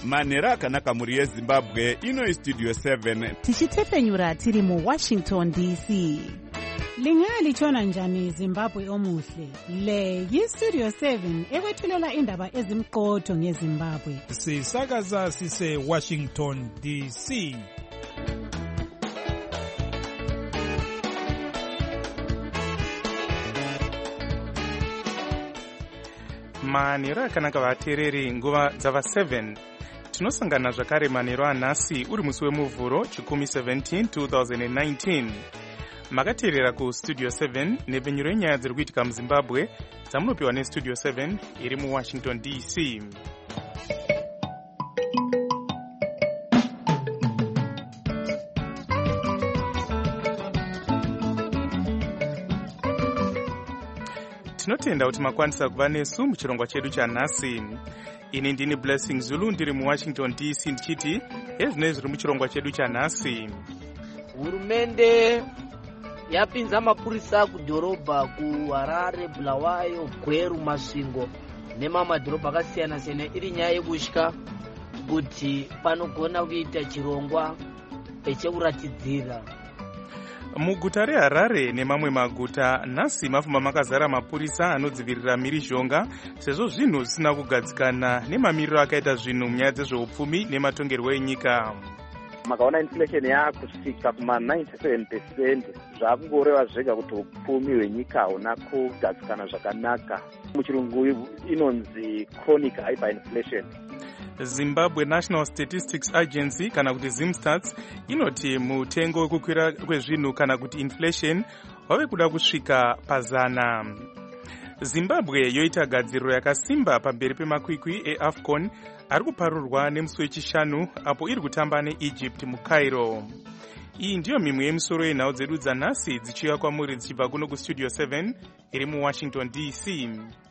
manhero akanaka mhuri yezimbabwe. Ino Studio 7 tichitepfenyura tiri muWashington DC. Lingalitshona njani Zimbabwe omuhle? Le yiStudio 7 ekwethulela indaba ezimqotho ngeZimbabwe. Sisakaza sise Washington DC. Manhero akanaka vateereri, nguva dzava 7 tinosangana zvakare manhero anhasi uri musi wemuvhuro chikumi 17 2019. Makateerera kuStudio 7 nepfenyuro yenyaya dziri kuitika muZimbabwe dzamunopiwa neStudio 7 iri muWashington DC. Tinotenda kuti makwanisa kuva nesu muchirongwa chedu chanhasi. Ini ndini Blessing Zulu ndiri muWashington DC ndichiti ezvinoi zviri muchirongwa chedu chanhasi. Hurumende yapinza mapurisa kudhorobha kuHarare, Bulawayo, Gweru, Masvingo nemamadhorobha akasiyana siyana iri nyaya yekutya kuti panogona kuita chirongwa chekuratidzira. Muguta reHarare nemamwe maguta nhasi mafamba makazara mapurisa anodzivirira mhirizhonga sezvo zvinhu zvisina kugadzikana nemamiriro akaita zvinhu munyaya dzezveupfumi nematongerwo enyika. Makaona inflation yakusvika kuma 97%, zvakungoreva zvega kuti upfumi hwenyika hauna kugadzikana zvakanaka. Muchirungu inonzi chronic hyperinflation. Zimbabwe National Statistics Agency kana kuti ZimStats inoti mutengo wekukwira kwezvinhu kana kuti inflation wave kuda kusvika pazana. Zimbabwe yoita gadziriro yakasimba pamberi pemakwikwi eAFCON ari kuparurwa nemusi wechishanu apo iri kutamba neEgypt muCairo. Iyi ndiyo mimwe yemisoro yenhau dzedu dzanhasi dzichiuya kwamuri dzichibva kuno kuStudio 7 iri muWashington DC.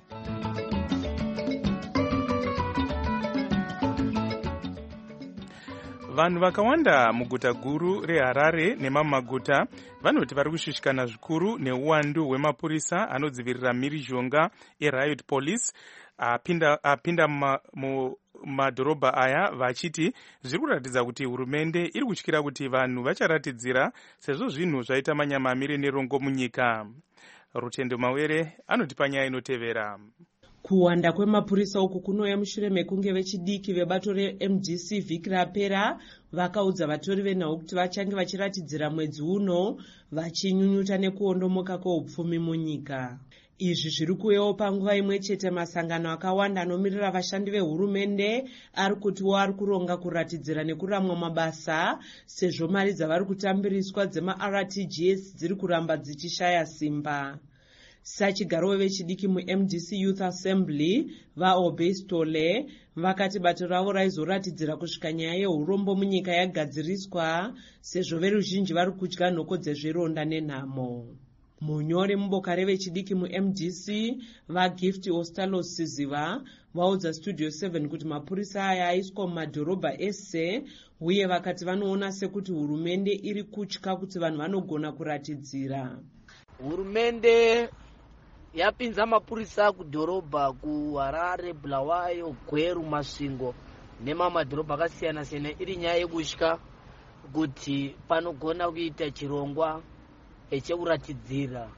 Vanhu vakawanda muguta guru reHarare nemamwe maguta vanoti vari kushushikana zvikuru neuwandu hwemapurisa anodzivirira mhirizhonga eRiot Police apinda mumadhorobha aya vachiti zviri kuratidza kuti hurumende iri kutyira kuti vanhu vacharatidzira sezvo zvinhu zvaita manyamamire nerongo munyika. Rutendo Mawere anotipa nyaya inotevera. Kuwanda kwemapurisa uku kunouya mushure mekunge vechidiki vebato reMDC vhiki rapera vakaudza vatori venhau kuti vachange vachiratidzira mwedzi uno vachinyunyuta nekuondomoka kweupfumi munyika. Izvi zviri kuuyawo panguva imwe chete masangano akawanda anomirira vashandi vehurumende ari kutiwo ari kuronga kuratidzira nekuramwa mabasa sezvo mari dzavari kutambiriswa dzemaRTGS dziri kuramba dzichishaya simba. Sachigaro vechidiki muMDC Youth Assembly vaObestole vakati bato ravo raizoratidzira kusvika nyaya yeurombo munyika yagadziriswa sezvo veruzhinji vari kudya nhoko dzezvironda nenhamo. Munyori muboka revechidiki muMDC vaGift Ostalos Siziva vaudza Studio 7 kuti mapurisa aya aiswa mumadhorobha ese uye vakati vanoona sekuti hurumende iri kutya kuti vanhu vanogona kuratidzira. Hurumende yapinza mapurisa kudhorobha kuHarare, Bulawayo, Gweru, Masvingo nemamadhorobha akasiyana siyana iri nyaya yekutya kuti panogona kuita chirongwa chekuratidzira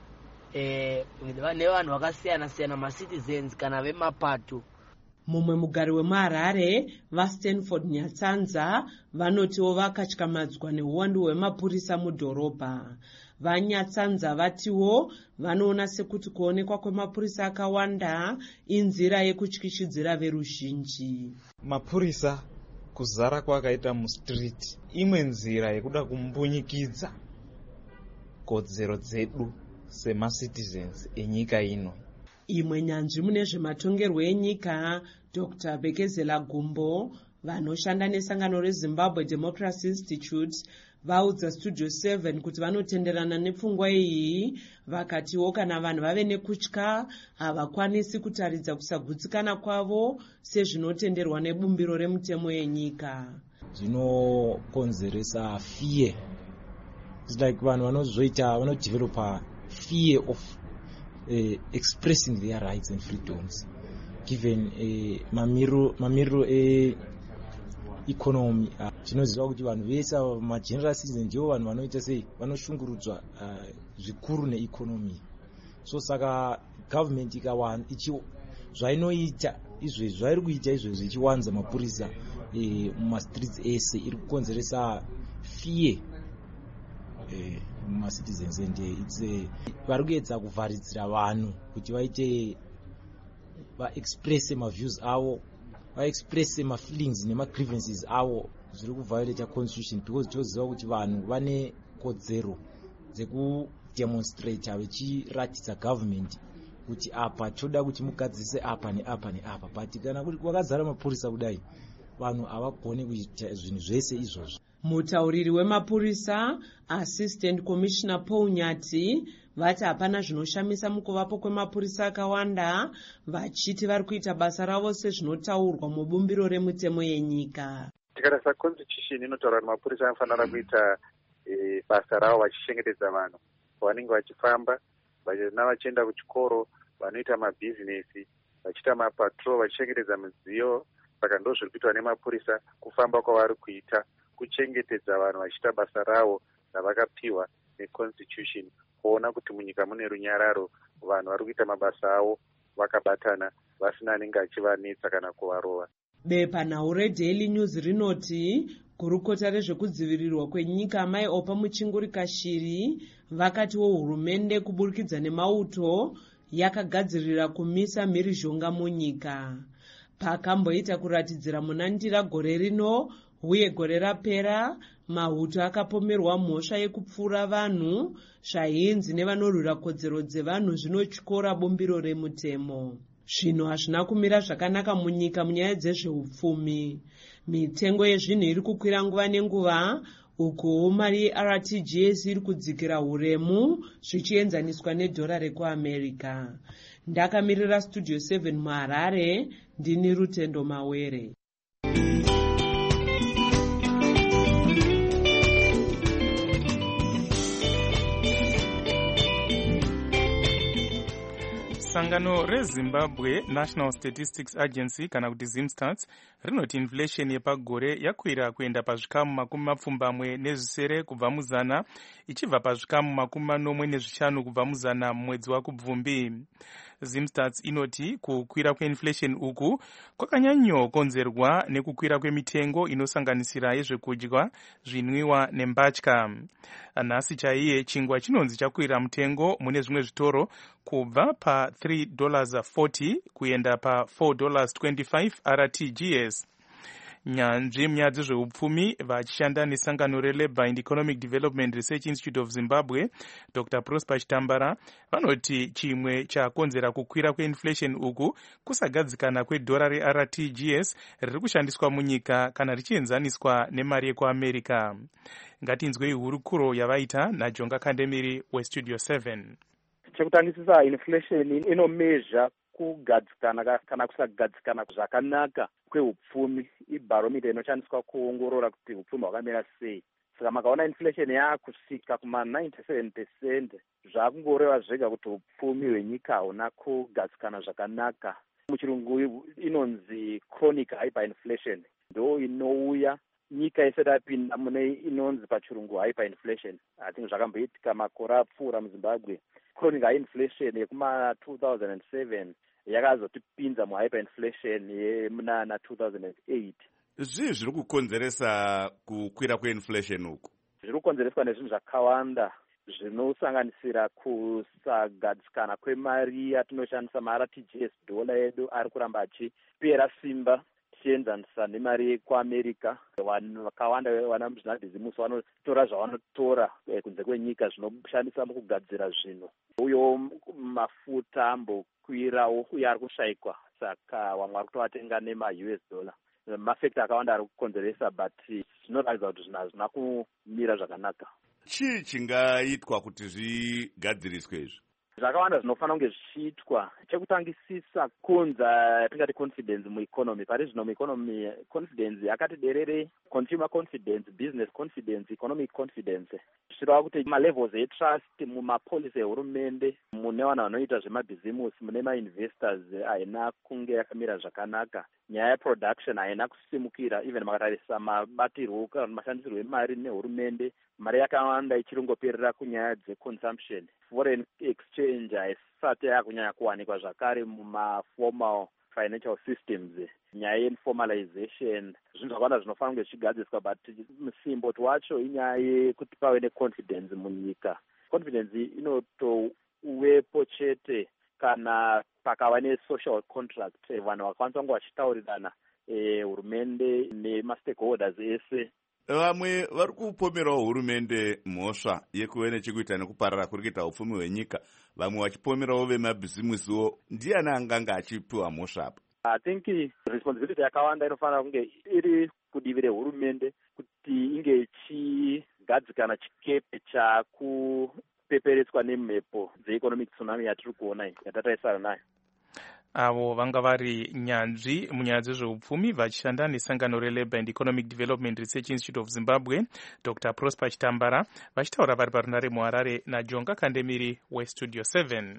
nevanhu vakasiyana siyana macitizens kana vemapato. Mumwe mugari wemuHarare vaStanford Nyatsanza vanotiwo vakatyamadzwa neuwandu hwemapurisa mudhorobha. Vanyatsanza vatiwo vanoona sekuti kuonekwa kwemapurisa akawanda inzira yekutyishidzira veruzhinji. Mapurisa kuzara kwakaita mustreet imwe nzira yekuda kumbunyikidza kodzero dzedu semacitizens enyika ino. Imwe nyanzvi mune zvematongerwo enyika Dr. Bekezela Gumbo vanoshanda nesangano reZimbabwe Democracy Institute vaudza Studio 7 kuti vanotenderana nepfungwa iyi vakatiwo kana vanhu vave nekutya havakwanisi kutaridza kusagutsikana kwavo sezvinotenderwa nebumbiro remutemo yenyika. Zvinokonzeresa fear. It's like vanhu vanodevelopa fear of expressing their rights and freedoms given mamiriro economy. Tinoziva kuti vanhu vese mageneral citizen ndivo vanhu vanoita sei vanoshungurudzwa zvikuru neeconomy. So saka government zvainoita izvezvi zvairi kuita izvezvi ichiwanza mapurisa mumastreets ese iri kukonzeresa fear mumacitizens and vari kuedza kuvharidzira vanhu kuti vaite vaexpresse maviews avo, vaexpresse mafeelings nemagrievances avo zviri kuviolate constitution, because tinoziva kuti vanhu vane kodzero dzekudemonstrata vechiratidza government kuti apa toda kuti mugadzise apa neapa neapa, but kana kuti kwakazara mapurisa kudai vanhu havagone kuita zvinhu zvese izvozvo. Mutauriri wemapurisa Assistant Commissioner Paul Nyati vati hapana zvinoshamisa mukuvapo kwemapurisa akawanda, vachiti vari kuita basa ravo sezvinotaurwa mubumbiro remutemo yenyika. Tikarasa constitution inotaura kuti mapurisa anofanira kuita basa ravo vachichengetedza vanhu vanenge vachifamba, vana vachienda kuchikoro, vanoita mabhizinesi, vachiita mapatrol, vachichengetedza midziyo. Saka ndo zviri kuitwa nemapurisa, kufamba kwavari kuita, kuchengetedza vanhu vachiita basa ravo ravakapiwa neconstitution, kuona kuti munyika mune runyararo, vanhu vari kuita mabasa avo vakabatana vasina anenge achivanetsa kana kuvarova. Bepanhau reDaily News rinoti gurukota rezvekudzivirirwa kwenyika Mai Opa Muchinguri Kashiri vakatiwo hurumende kuburikidza nemauto yakagadzirira kumisa mhirizhonga munyika. Pakamboita kuratidzira munandira gore rino uye gore rapera, mahuto akapomerwa mhosva yekupfura vanhu, zvainzi nevanorwira kodzero dzevanhu zvinotyora bumbiro remutemo. Zvinhu hazvina kumira zvakanaka munyika munyaya dzezveupfumi. Mitengo yezvinhu iri kukwira nguva nenguva, uko mari yeRTGS iri kudzikira huremu zvichienzaniswa nedhora rekuAmerica. Ndakamirira Studio 7 muHarare, ndini Rutendo Mawere. Sangano reZimbabwe National Statistics Agency kana kuti ZimStats rinoti inflation yepagore yakwira kuenda pazvikamu 70 kubva muzana ichibva pazvikamu 45 kubva muzana mwedzi waKubvumbi. ZimStats inoti kukwira kweinflation uku kwakanyanyokonzerwa nekukwira kwemitengo inosanganisira yezvekudya, zvinwiwa nembatya. Nhasi chaiye chingwa chinonzi chakwira mutengo mune zvimwe zvitoro kubva pa $3.40 kuenda pa $4.25 RTGS. Nyanzvi munyaya dzezveupfumi vachishanda nesangano reLabour and Economic Development Research Institute of Zimbabwe, Dr. Prosper Chitambara, vanoti chimwe chakonzera kukwira kweinflation uku kusagadzikana kwedhora reRTGS riri kushandiswa munyika kana richienzaniswa nemari yekuAmerica. Ngatinzwei hurukuro yavaita naJonga Kandemiri weStudio 7. Chekutangisisa, inflation inomezha kugadzikana kana kusagadzikana zvakanaka kweupfumi. Ibaromita inoshandiswa kuongorora kuti upfumi hwakamira sei. Saka makaona inflation yakusvika kuma 97%, zvakungoreva zvega kuti upfumi hwenyika hauna kugadzikana zvakanaka. Muchirungu inonzi chronic hyperinflation, ndo inouya nyika isati yapinda mune inonzi pachirungu hyperinflation. I think zvakamboitika makore apfuura muZimbabwe. Chronic high inflation yekuma 2007 yakazotipinza muhyperinflation yemunana 2008. Zvii zviri kukonzeresa kukwira kweinflation uku? Zviri kukonzereswa nezvinhu zvakawanda zvinosanganisira kusagadzikana kwemari yatinoshandisa maRTGS, dhola yedu ari kuramba achipera simba tichienzanisa nemari yekuAmerica. Vanhu vakawanda vana muzvinabhizimusi vanotora zvavanotora kunze kwenyika zvinoshandisa mukugadzira zvinhu. Uyo mafuta ambokwirawo uye ari kushayikwa, saka vamwe vari kutovatenga nema-US dollar. Mafekta akawanda ari kukonzeresa, but zvinoratidza kuti zvinhu hazvina kumira zvakanaka. Chii chingaitwa kuti zvigadziriswe izvi? zvakawanda zvinofanira kunge zvichiitwa. Chekutangisisa kunza tingati confidence mueconomy. Pari zvino mueconomy confidence yakati derere, consumer confidence, business confidence, economic confidence. Zvirava kuti malevels etrust mumapolicy ehurumende, mune vanhu vanoita zvemabhizimusi, mune mainvestors haina kunge yakamira zvakanaka. Nyaya yeproduction haina kusimukira, even makatarisa mabatirwo kana mashandisirwo emari nehurumende, mari yakawanda ichiringoperera kunyaya dzeconsumption. Foreign exchange haisati yakunyanya kuwanikwa zvakare mumaformal financial systems. Nyaya yeformalization, zvinhu zvakawanda zvinofanira kunge zvichigadziswa, but musimboti wacho inyaya yekuti pave neconfidence munyika. Confidence inotowepo chete kana pakava nesocial contract, vanhu vakwanisa kunge vachitaurirana, hurumende nemastakeholders ese. Vamwe vari kupomerawo hurumende mhosva yekuve nechekuita nekuparara kuri kuita upfumi hwenyika, vamwe vachipomerawo vemabhizimusiwo. Ndiani anganga achipiwa mhosva apa? I think responsibility yakawanda inofanira kunge iri kudivi rehurumende kuti inge ichigadzikana chikepe chakupeperetswa nemhepo dzeeconomic tsunami yatiri kuona iyi, yatatarisana nayo. Avo vanga vari nyanzvi munyaya dzezveupfumi vachishanda nesangano reLabour and Economic Development Research Institute of Zimbabwe, Dr. Prosper Chitambara, vachitaura vari parunare muHarare naJonga Kandemiri weStudio 7.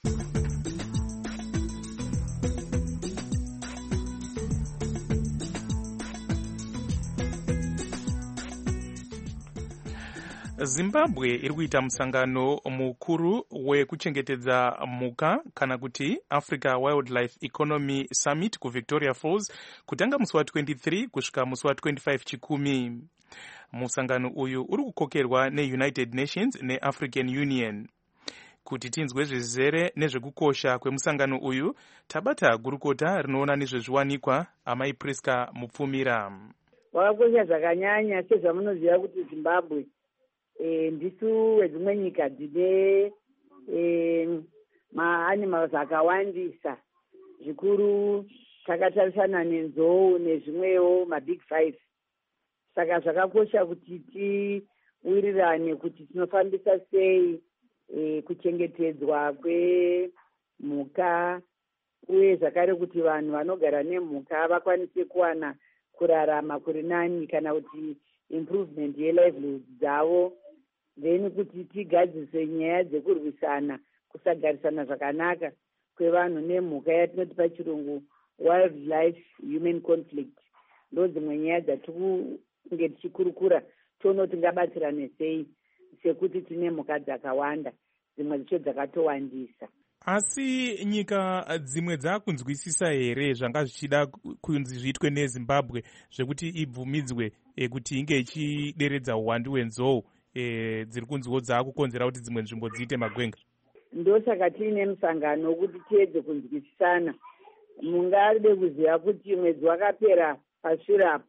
Zimbabwe iri kuita musangano mukuru wekuchengetedza mhuka kana kuti Africa Wildlife Economy Summit kuVictoria Falls kutanga musi wa23 kusvika musi wa25 chikumi. Musangano uyu uri kukokerwa neUnited Nations neAfrican Union. Kuti tinzwe zvezere nezvekukosha kwemusangano uyu, tabata gurukota rinoona nezvezviwanikwa Amai Priska Mupfumira. Wakakosha zvakanyanya sezvamunoziva kuti Zimbabwe ndisu wedzimwe nyika dzine maanimals akawandisa. Zvikuru takatarisana nenzou nezvimwewo mabig 5. Saka zvakakosha kuti tiwirirane kuti tinofambisa sei kuchengetedzwa kwemhuka, uye zvakare kuti vanhu vanogara nemhuka vakwanise kuwana kurarama kuri nani kana kuti improvement yelivelihood dzavo. Then kuti tigadzise nyaya dzekurwisana kusagarisana zvakanaka kwevanhu nemhuka yatinoti pachirungu wildlife human conflict. Ndo dzimwe nyaya dzatikunge tichikurukura toona tingabatsirane sei, sekuti tine mhuka dzakawanda, dzimwe dzicho dzakatowandisa. Asi nyika dzimwe dzakunzwisisa here zvanga zvichida kunzi zviitwe neZimbabwe zvekuti ibvumidzwe kuti inge ichideredza uwandu hwenzou dziri kunziwo dzakukonzera kuti dzimwe nzvimbo dziite magwenga? Ndosaka tiine musangano wokuti tiedze kunzwisisana. Mungaride kuziva kuti mwedzi wakapera pashure apo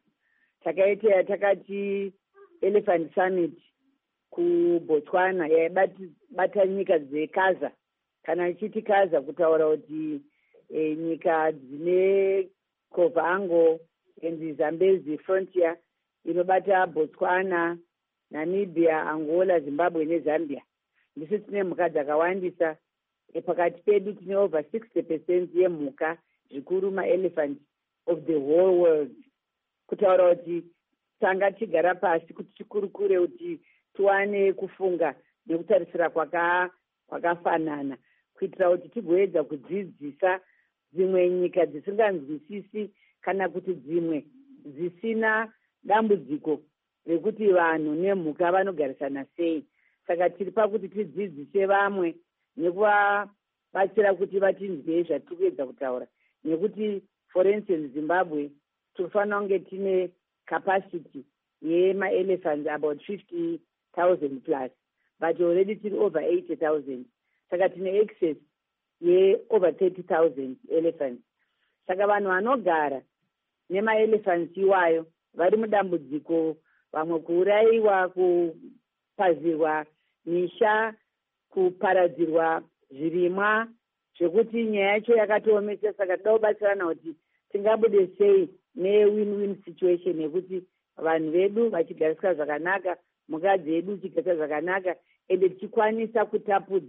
takati Elephant Summit kuBotswana yaibata nyika dzekaza, kana ichiti kaza kutaura kuti nyika dzine Kovango and Zambezi frontier inobata Botswana, Namibia, Angola, Zimbabwe neZambia. Ndisu tine mhuka dzakawandisa. Pakati pedu tine over 60% yemhuka zvikuru maelephant of the whole world. Kutaura kuti tanga tigara pasi kuti tikurukure kuti tuwane kufunga nekutarisira kwakafanana, kuitira kuti tigoedza kudzidzisa dzimwe nyika dzisinganzwisisi kana kuti dzimwe dzisina dambudziko rekuti vanhu nemhuka vanogarisana sei. Saka tiri pakuti tidzidzise vamwe nekuvabatsira kuti vatinzwe zvatiri kuedza kutaura, nekuti for instance Zimbabwe tofanira kunge tine capacity yemaelephants about 50,000 plus, but already tiri over 80,000. Saka tine excess over 30,000 elephants. Saka vanhu vanogara nemaelephants iwayo vari mudambudziko, vamwe kuurayiwa, kupazirwa misha, kuparadzirwa zvirimwa, zvekuti nyaya yacho yakatoomesa. Saka toda kubatsirana kuti tingabude sei ne-win-win situation yekuti vanhu vedu vachigariswa zvakanaka, mhuka dzedu chigariswa zvakanaka, ende tichikwanisa kutapudza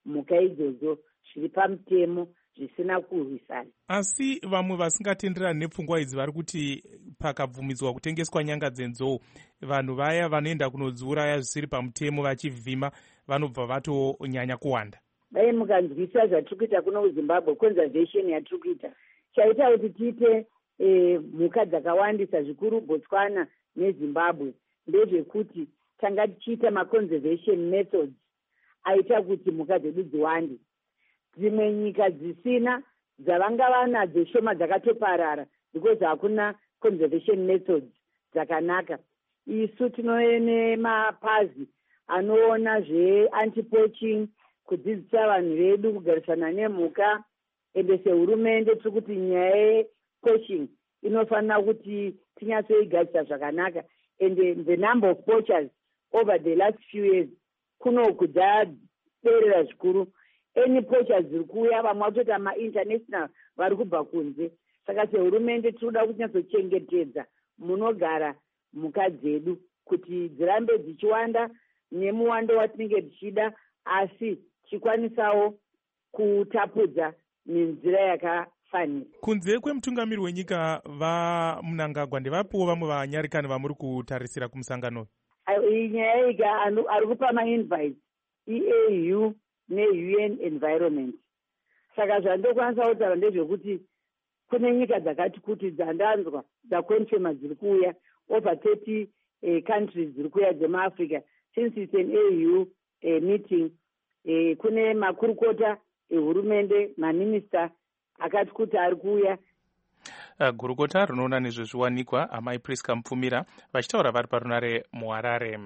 mhuka idzodzo zviri pamutemo zvisina kurwisana. Asi vamwe vasingatenderani nepfungwa idzi vari kuti pakabvumidzwa kutengeswa nyanga dzenzou, vanhu vaya vanoenda kunodziuraya zvisiri pamutemo vachivhima vanobva vatonyanya kuwanda. Dai mukanzwisa zvatiri kuita kuno kuZimbabwe, conservation yatiri kuita chaita kuti tiite mhuka dzakawandisa zvikuru Botswana neZimbabwe ndezvekuti tanga tichiita maconservation methods aita kuti mhuka dzedu dziwande. Dzimwe nyika dzisina dzavanga vanadzo shoma dzakatoparara because hakuna conservation methods dzakanaka. Isu tinoene mapazi anoona zve-anti-poaching, kudzidzisa vanhu vedu kugarisana nemhuka, ende sehurumende tiri kuti nyaya ye-poaching inofanira kuti tinyatsoigadzisa zvakanaka. And the number of poachers over the last few years kunokudzaderera zvikuru. Any poachers ziri kuuya vamwe vatota ma-international vari kubva kunze. Saka sehurumende tinoda kunyatsochengetedza munogara mhuka dzedu kuti dzirambe dzichiwanda nemuwando watinenge tichida, asi chikwanisawo kutapudza nenzira yakafanira. Kunze kwemutungamiri wenyika vaMnangagwa, ndevapiwo vamwe vanyarikani vamuri kutarisira kumusangano? Iyi nyaya ika ari kupa ma-invite EAU ne-UN Environment. Saka zvandokwanisa kutaura ndezvekuti kune nyika dzakati kuti dzandanzwa dzakonfema dziri kuuya over 30 countries dziri kuuya dzemaAfrica. Since it's an AU meeting, kune makurukota ehurumende, maminista akati kuti ari kuuya. Gurukota rinoona nezvezviwanikwa amai Priska Mupfumira vachitaura vari parunare muHarare.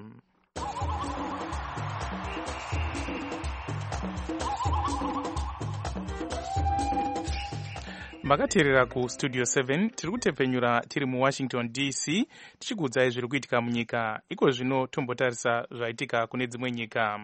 Makateerera kustudio 7 tiri kutepfenyura tiri muWashington DC tichikuudzai zviri kuitika munyika. Iko zvino tombotarisa zvaitika kune dzimwe nyika.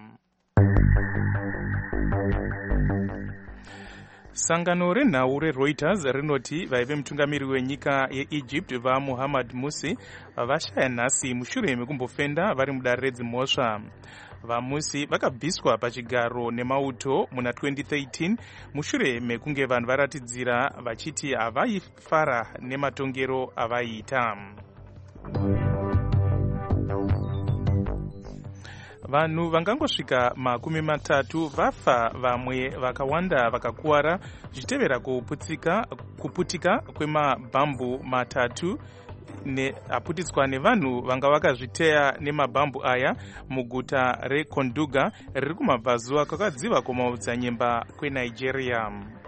Sangano renhau reReuters rinoti vaive mutungamiri wenyika yeEgypt vaMuhammad Musi vashaya nhasi mushure mekumbofenda vari mudare redzimhosva. VaMusi vakabviswa pachigaro nemauto muna 2013 mushure mekunge vanhu varatidzira vachiti havaifara nematongero avaiita. Vanhu vangangosvika 30 vafa, vamwe vakawanda vakakuwara zvichitevera kuputika kwemabhambu matatu aputitswa nevanhu vanga vakazviteya nemabhambu aya muguta reKonduga riri kumabvazuva kwakadziva kwemaodzanyemba kweNigeria.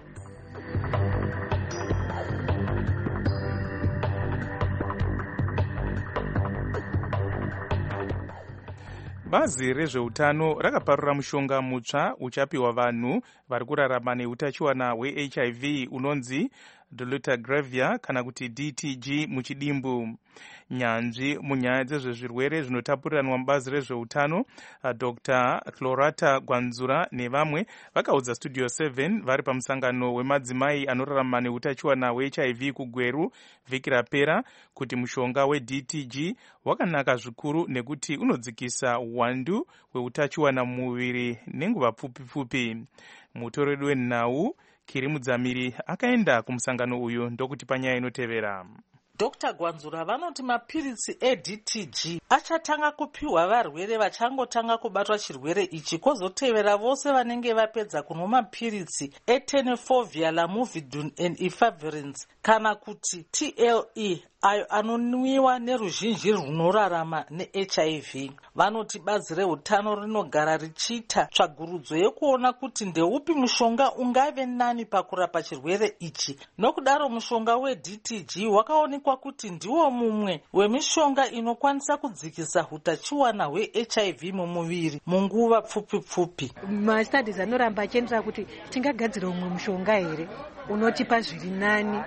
Bazi rezveutano rakaparura mushonga mutsva uchapiwa vanhu vari kurarama neutachiwana hweHIV unonzi dolutegravir kana kuti DTG muchidimbu. Nyanzvi munyaya dzezvezvirwere zvinotapuriranwa mubazi rezveutano Dr. Clorata Gwanzura nevamwe vakaudza Studio 7 vari pamusangano wemadzimai anorarama neutachiwana hweHIV kuGweru vhiki rapera kuti mushonga weDTG wakanaka zvikuru nekuti unodzikisa uwandu hweutachiwana mumuviri nenguva pfupi. Mutori wenhau Kiri Mudzamiri akaenda kumusangano uyu ndokuti panyaya inotevera. Dr. Gwanzura vanoti mapiritsi eDTG achatanga kupiwa varwere vachangotanga kubatwa chirwere ichi, kwozotevera vose vanenge vapedza kunwa mapiritsi etenofovir, lamivudine and efavirenz kana kuti TLE ayo anonwiwa neruzhinji runorarama neHIV. Vanoti bazi reutano rinogara richiita tsvagurudzo yekuona kuti ndeupi mushonga ungave nani pakurapa chirwere ichi. Nokudaro mushonga weDTG wakaonekwa kuti ndiwo mumwe wemishonga inokwanisa kudzikisa utachiwana hweHIV mumuviri munguva pfupi. Mastudis anoramba achiendera kuti tingagadzira umwe mushonga here unotipa zviri nani,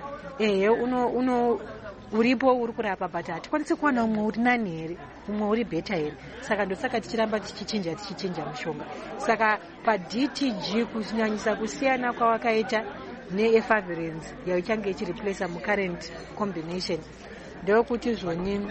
uripo uri kurapa but hatikwanisi kuwana umwe uri nani here, umwe uri beta here. Saka ndosaka tichiramba tichichinja mushonga. Saka paDTG kunyanyisa kusiyana kwawakaita neefavirenz yaichange ichireplace mucurrent combination ndeyokuti zvoni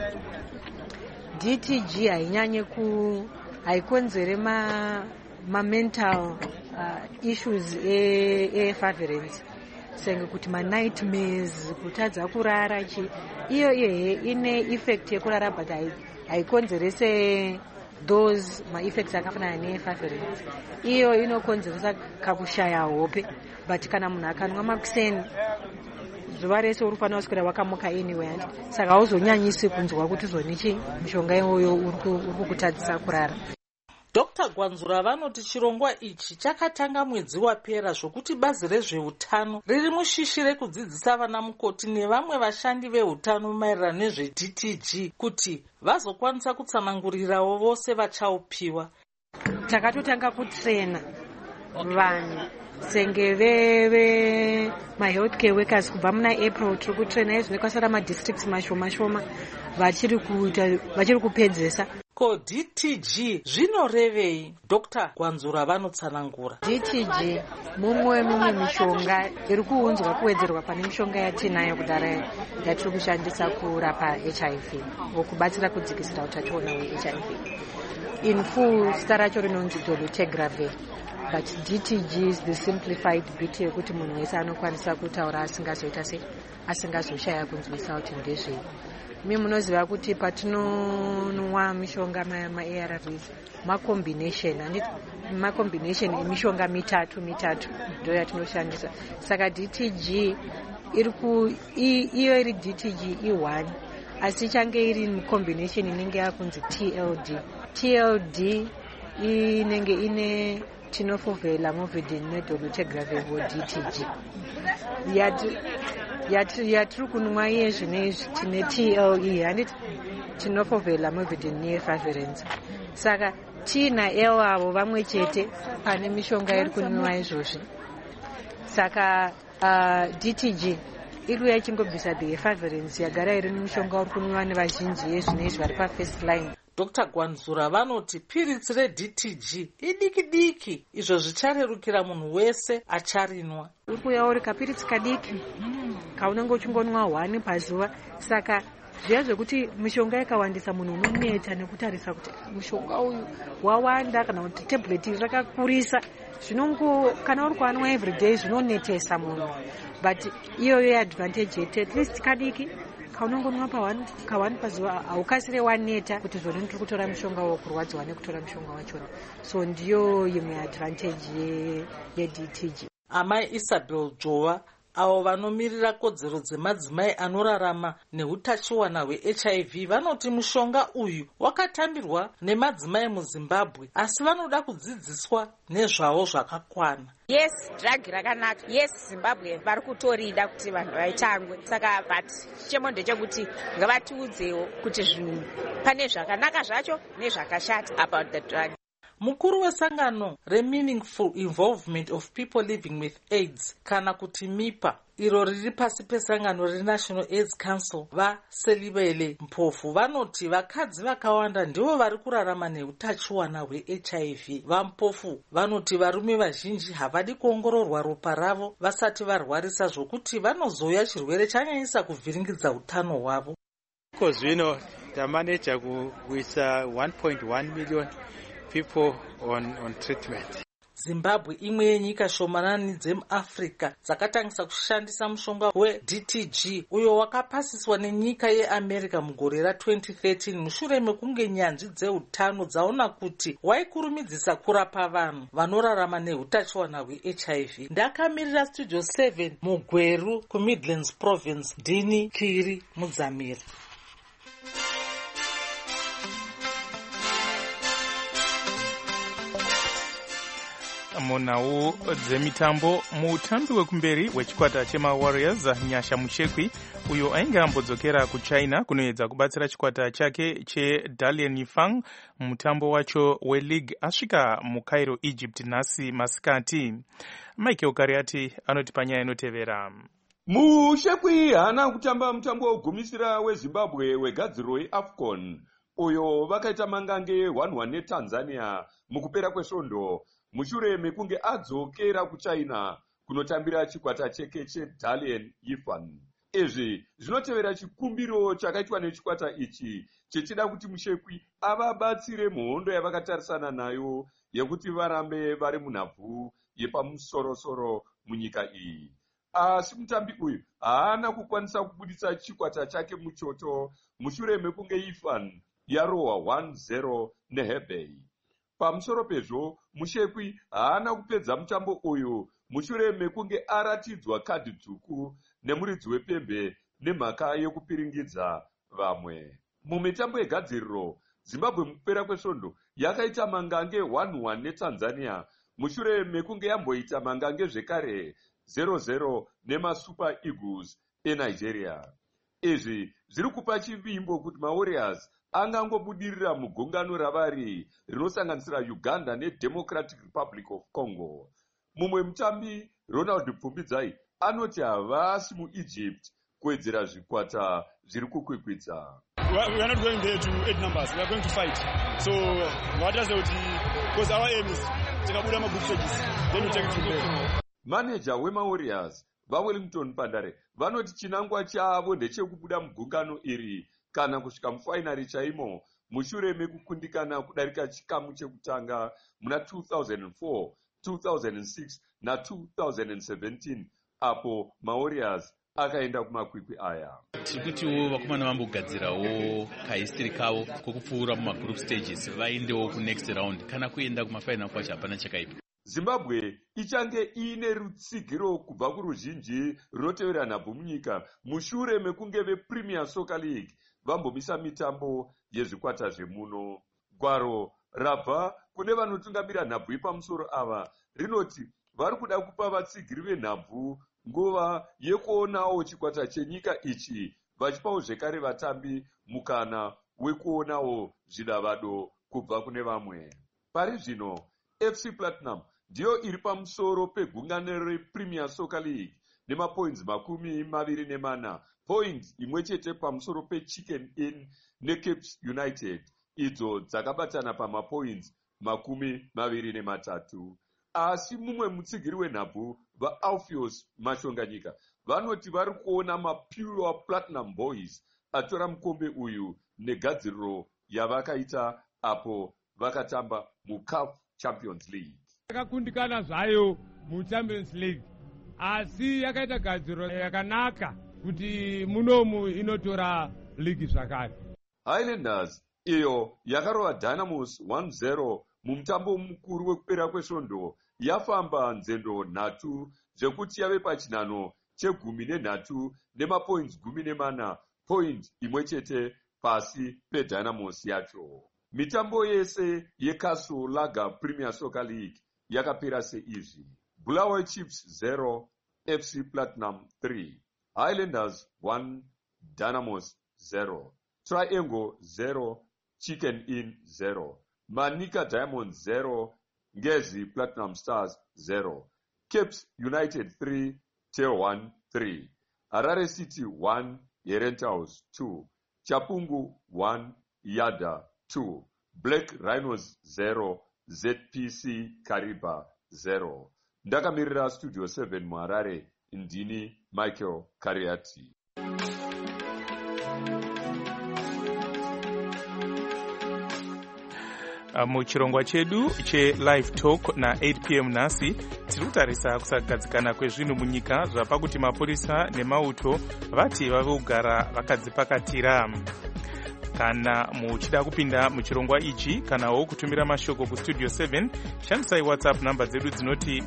DTG haikonzere ma-mental issues efaverence senge kuti manightmares, kutadza kurara iyo ine effect yekurara but haikonzerese those maeffects akafanana nefaverence. Iyo inokonzeresa kakushaya hope, but kana munhu akanwa makuseni zuva rese uri kufanira kuswera wakamuka anyway handi, saka hauzonyanyisi kunzwa kuti zonichi mishonga iyoyo uri kukutadzisa kurara. Dr. Gwanzura vanoti chirongwa ichi chakatanga mwedzi wapera, zvokuti bazi rezveutano riri mushishi rekudzidzisa vana mukoti nevamwe vashandi veutano maererano nezveDTG kuti vazokwanisa kutsanangurirawo vose vachaupiwa. Takatotanga kutrena vanhu senge veve mahealthcare workers kubva muna April tiri kutrena izvino kwasara madistricts mashoma shoma vachiri kupedzesa. Ko DTG zvinorevei? Dr. Gwanzura vanotsanangura. DTG mumwe mishonga iri kuunzwa kuwedzerwa pane mishonga yatinayo kudara yatiri kushandisa kurapa HIV wokubatsira kudzikisira utachiona hweHIV. In full zita racho rinonzi dolutegravir, but DTG is the simplified bit yekuti munhu wese anokwanisa kutaura asingazoita sei, asingazoshaya kunzwisa kuti ndezvei. Mi munoziva kuti patinonwa mishonga ma-ARVs macombination emishonga mitatu ndo yatinoshandisa. Saka DTG iyo iri DTG i1 asi ichange iri combination inenge yakunzi TLD inenge ine tenofovir, lamivudine nedolutegravir DTG. Yatiri kunwa iye zvinezvi tine TLE handiti tenofovir, lamivudine nefaverence. Saka T na L avo vamwe chete pane mishonga iri kunwiwa izvozvi. Saka DTG iri yachingobvisa the efaverence yagara iri mishonga uri kunwiwa nevazhinji yezvinezvi vari pafirst line. Dr. Gwanzura vanoti piritsi reDTG idiki izvo zvicharerukira munhu wese acharinwa. Uri kuuya uri kapiritsi kadiki kaunenge uchingonwa 1 pazuva. Saka zviya zvekuti mishonga ikawandisa munhu unoneta nekutarisa kuti mushonga uyu wawanda kana kuti tablet rakakurisa, kana uri kuanwa everyday zvinonetesa munhu, but iyoyo yeadvantage yete at least kadiki kaunongonwa ka1 pazuva haukasire waneta kuti zvone tiri kutora mushonga wokurwadziwa nekutora mushonga wachona. So ndiyo imwe advantage yeDTG. Amai Isabel Jova avo vanomirira kodzero dzemadzimai anorarama neutachiwana hweHIV vanoti mushonga uyu wakatambirwa nemadzimai muZimbabwe, asi vanoda kudzidziswa nezvawo zvakakwana. Yes, drug rakanaka. Yes, Zimbabwe vari kutorida kuti vanhu vaitangwe. Saka but chemo ndechekuti ngavatiudzewo kuti zvinhu pane zvakanaka zvacho nezvakashata about the drug. Mukuru wesangano remeaningful involvement of people living with AIDS kana kuti MIPA iro riri pasi pesangano reNational AIDS Council vaSelibele Mpofu vanoti vakadzi vakawanda ndivo vari kurarama neutachiwana hweHIV. VaMpofu vanoti varume vazhinji havadi kuongororwa ropa ravo vasati varwarisa zvokuti vanozoya chirwere chanyanyisa kuvhiringidza utano hwavo. Zvino tamaneja kuisa 1.1 million people on treatment. Zimbabwe imwe yenyika shomanani dzemuAfrica dzakatangisa kushandisa mushonga weDTG uyo wakapasiswa nenyika yeAmerica mugore ra2013 mushure mekunge nyanzvi dzeutano dzaona kuti waikurumidzisa kurapa vanhu vanorarama neutachiwana hweHIV. Ndakamirira Studio 7 muGweru kuMidlands Province, Dini Kiri Mudzamira. Munhau dzemitambo, mutambi wekumberi wechikwata chemaWarriors Nyasha Muchekwi uyo ainge ambodzokera kuChina kunoedza kubatsira chikwata chake cheDalian Yifang mutambo wacho weLeague asvika muCairo, Egypt nhasi masikati. Michael Kariati anoti panyaya inotevera. Muchekwi haana kutamba mutambo wogumisira weZimbabwe wegadziro yeAFCON uyo vakaita mangange 1-1 neTanzania mukupera kwesvondo mushure mekunge adzokera kuChina kunotambira chikwata cheke cheDalian Yifang. Izvi zvinotevera chikumbiro chakaitwa nechikwata ichi chechida kuti Muchekwi avabatsire muhondo yavakatarisana nayo yekuti varambe vari munhabvu yepamusorosoro munyika iyi. Asi mutambi uyu haana kukwanisa kubudisa chikwata chake muchoto mushure mekunge Ifan yarohwa 1-0 neHebei. Pamusoro pezvo, Mushekwi haana kupedza mutambo uyu mushure mekunge aratidzwa kadhi dzvuku nemuridzi wepembe nemhaka yekupiringidza vamwe. Mumitambo yegadziriro, Zimbabwe mukupera kwesvondo yakaita mangange 1-1 neTanzania mushure mekunge yamboita mangange zvekare 0-0 nemaSuper Eagles eNigeria. Izvi zviri kupa chivimbo kuti maWarriors angangobudirira mugungano ravari rinosanganisira Uganda neDemocratic Republic of Congo. Mumwe mutambi Ronald Pfumbidzai anoti havasi muEgypt kuwedzera zvikwata zviri kukwikwidza. We are not going there to add numbers. We are going to fight. So what does it? Because our aim is tikabuda magroup stages, then we take it from there. Manager wemaWarriors vaWellington Pandare vanoti chinangwa chavo ndechekubuda mugungano iri kana kusvika mufainari chaimo mushure mekukundikana kudarika chikamu chekutanga muna 2004, 2006 na 2017 apo maWarriors akaenda kumakwikwi aya. Tiri kutiwo vakomana vambogadzirawo kahistori kavo kokupfuura mumagroup stages vaendewo kunext round kana kuenda kumafainal kwacho hapana chakaipa. Zimbabwe ichange iine rutsigiro kubva kuruzhinji runotevera nhabvu munyika mushure mekunge vePremier Soccer League vambomisa mitambo yezvikwata zvemuno. Gwaro rabva kune vanotungamira nhabvu yepamusoro ava rinoti vari kuda kupa vatsigiri venhabvu nguva yekuonawo chikwata chenyika ichi vachipawo zvekare vatambi mukana wekuonawo zvidavado kubva kune vamwe. Pari zvino FC Platinum ndiyo iri pamusoro pegungano rePremier Soccer League nemapoints 24, point imwe chete pamusoro peChicken Inn neCapes United idzo dzakabatana pamapoints 23. Asi mumwe mutsigiri wenhabvu vaAlpheus Mashonganyika vanoti vari kuona maPure Platinum Boys atora mukombe uyu negadziriro yavakaita apo vakatamba muCAF Champions League. Yakakundikana zvayo muChampions League asi yakaita gadziriro yakanaka kuti munomu inotora ligi zvakare. Highlanders iyo yakarova Dynamos 1-0 mumutambo mukuru wekupera kwesvondo yafamba nzendo 3 zvekuti yave pachinhano che13 nemapoints 14, point imwe chete pasi peDynamos yacho. Mitambo yese yeCastle Lager Premier Soccer League yakapera seizvi: Bulawayo Chiefs 0, FC Platinum 3, Highlanders 1, Dynamos 0, Triangle 0, Chicken Inn 0, Manica Diamonds 0, Ngezi Platinum Stars 0, Capes United 3, T1 3, Harare City 1, Herentals 2, Chapungu 1, Yada 2, Black Rhinos 0, ZPC Kariba 0. Ndakamirira Studio 7 muHarare, ndini Michael Kariati. Muchirongwa chedu che-Live Talk na 8 p.m. nhasi tiri kutarisa kusagadzikana kwezvinhu munyika zvapa kuti mapurisa nemauto vati vave kugara vakadzipakatira. Kana muchida kupinda muchirongwa ichi kanawo kutumira mashoko kustudio 7 shandisai WhatsApp namba dzedu dzinoti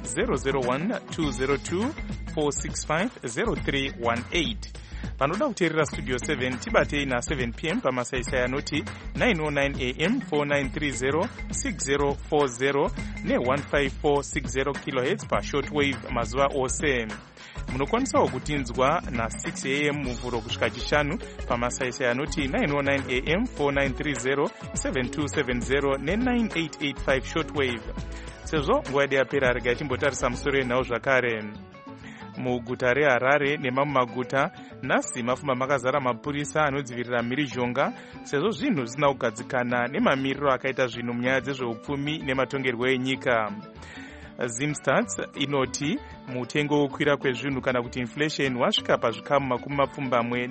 001-202-465-0318. Vanoda kuteerera Studio 7 tibatei na7 p.m. pamasaisai anoti 909 am 4930 6040 ne15460 kHz pashortwave mazuva ose. Munokwanisawo kutinzwa na6 am muvhuro kusvika chishanu pamasaisai anoti 909 am 4930 7270 ne9885 shortwave. Sezvo nguva yedu yapera, regai timbotarisa musoro yenhau zvakare. Muguta reHarare nemamwe maguta nhasi mafamba makazara mapurisa anodzivirira mhirizhonga sezvo zvinhu zvisina kugadzikana nemamiriro akaita zvinhu munyaya dzezveupfumi nematongerwo enyika. Zimstats inoti mutengo wokwira kwezvinhu kana kuti inflation wasvika pazvikamu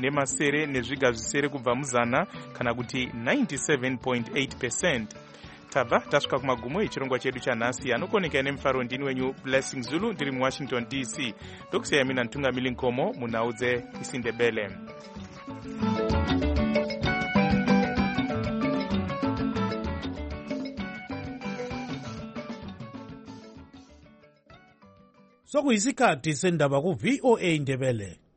70 nezviga zvisere kubva muzana kana kuti 97.8%. tabva tasvika kumagumo echirongwa chedu chanhasi. Anokoneka nemufaro ndini wenyu Blessing Zulu ndiri muWashington DC. Ndokusiya mina Ntungamili Nkomo munhau dzeIsindebele. Sokuyisikhathi sendaba ku VOA Ndebele.